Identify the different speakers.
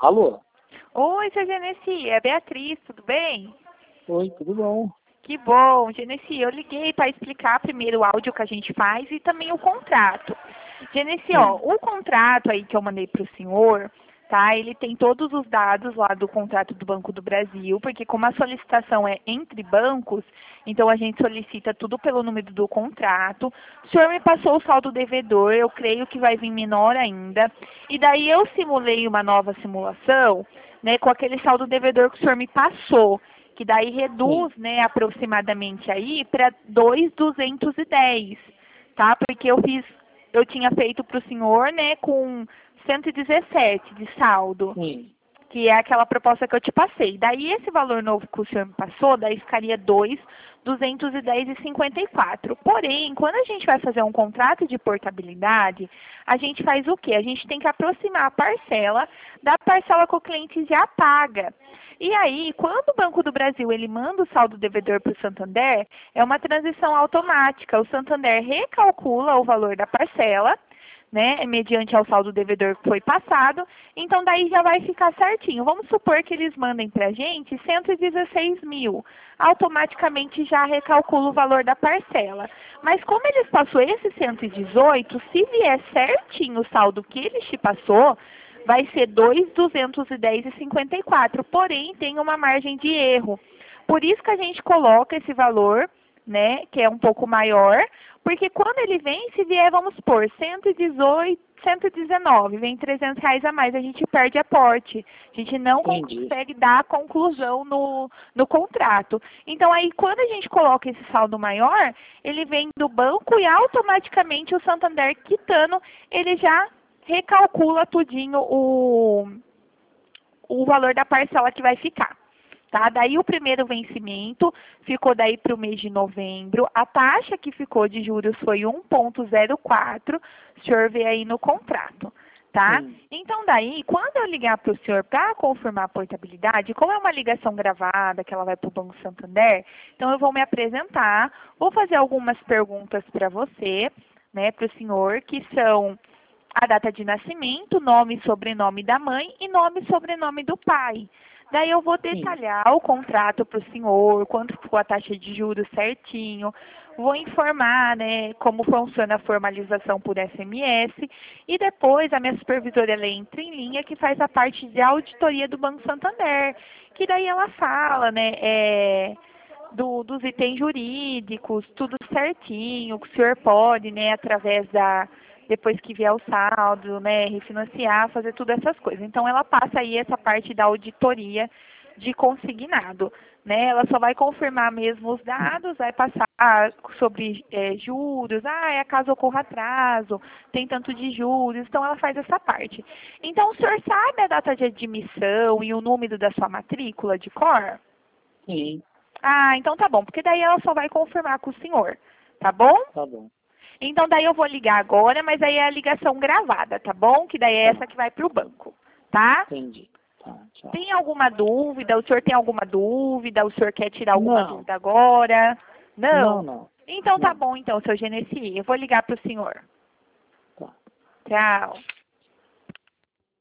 Speaker 1: Alô?
Speaker 2: Oi, seu Genesi, é Beatriz, tudo bem?
Speaker 1: Oi, tudo bom?
Speaker 2: Que bom, Genesi, eu liguei para explicar primeiro o áudio que a gente faz e também o contrato. Genesi, ó, o contrato aí que eu mandei para o senhor, tá? Ele tem todos os dados lá do contrato do Banco do Brasil, porque como a solicitação é entre bancos, então a gente solicita tudo pelo número do contrato. O senhor me passou o saldo devedor, eu creio que vai vir menor ainda. E daí eu simulei uma nova simulação, né, com aquele saldo devedor que o senhor me passou, que daí reduz, né, aproximadamente aí para 2.210, tá? Porque eu tinha feito para o senhor, né, com 117 de saldo,
Speaker 1: Sim.
Speaker 2: que é aquela proposta que eu te passei. Daí esse valor novo que o senhor me passou, daí ficaria 2.210,54. Porém, quando a gente vai fazer um contrato de portabilidade, a gente faz o quê? A gente tem que aproximar a parcela da parcela que o cliente já paga. E aí, quando o Banco do Brasil ele manda o saldo devedor para o Santander, é uma transição automática. O Santander recalcula o valor da parcela, né, mediante ao saldo devedor que foi passado, então daí já vai ficar certinho. Vamos supor que eles mandem para a gente 116 mil, automaticamente já recalcula o valor da parcela. Mas como eles passou esse 118, se vier certinho o saldo que eles te passou, vai ser 2.210,54, porém tem uma margem de erro. Por isso que a gente coloca esse valor, né, que é um pouco maior, porque quando ele vem, se vier, vamos supor, 118, 119, vem R$ 300 a mais, a gente perde aporte. A gente não
Speaker 1: Entendi.
Speaker 2: consegue dar a conclusão no contrato. Então, aí, quando a gente coloca esse saldo maior, ele vem do banco e automaticamente o Santander quitando, ele já recalcula tudinho o valor da parcela que vai ficar. Tá? Daí o primeiro vencimento ficou daí para o mês de novembro. A taxa que ficou de juros foi 1,04, o senhor vê aí no contrato. Tá?
Speaker 1: Sim.
Speaker 2: Então daí, quando eu ligar para o senhor para confirmar a portabilidade, como é uma ligação gravada, que ela vai para o Banco Santander, então eu vou me apresentar, vou fazer algumas perguntas para você, né, para o senhor, que são a data de nascimento, nome e sobrenome da mãe e nome e sobrenome do pai. Daí eu vou
Speaker 1: Sim.
Speaker 2: detalhar o contrato para o senhor, quanto ficou a taxa de juros certinho, vou informar, né, como funciona a formalização por SMS e depois a minha supervisora ela entra em linha que faz a parte de auditoria do Banco Santander, que daí ela fala, né, dos itens jurídicos, tudo certinho, que o senhor pode, né, através depois que vier o saldo, né, refinanciar, fazer todas essas coisas. Então, ela passa aí essa parte da auditoria de consignado, né? Ela só vai confirmar mesmo os dados, vai passar sobre juros, caso ocorra atraso, tem tanto de juros, então ela faz essa parte. Então, o senhor sabe a data de admissão e o número da sua matrícula de cor?
Speaker 1: Sim.
Speaker 2: Ah, então tá bom, porque daí ela só vai confirmar com o senhor, tá bom?
Speaker 1: Tá bom.
Speaker 2: Então daí eu vou ligar agora, mas aí é a ligação gravada, tá bom? Que daí é essa
Speaker 1: Tá.
Speaker 2: que vai para o banco, tá?
Speaker 1: Entendi. Tá, tchau.
Speaker 2: Tem alguma dúvida? O senhor tem alguma dúvida? O senhor quer tirar alguma
Speaker 1: Não.
Speaker 2: dúvida agora?
Speaker 1: Não,
Speaker 2: Não?
Speaker 1: não.
Speaker 2: Então tá
Speaker 1: Não.
Speaker 2: bom então, seu Genesi. Eu vou ligar para o senhor.
Speaker 1: Tá.
Speaker 2: Tchau.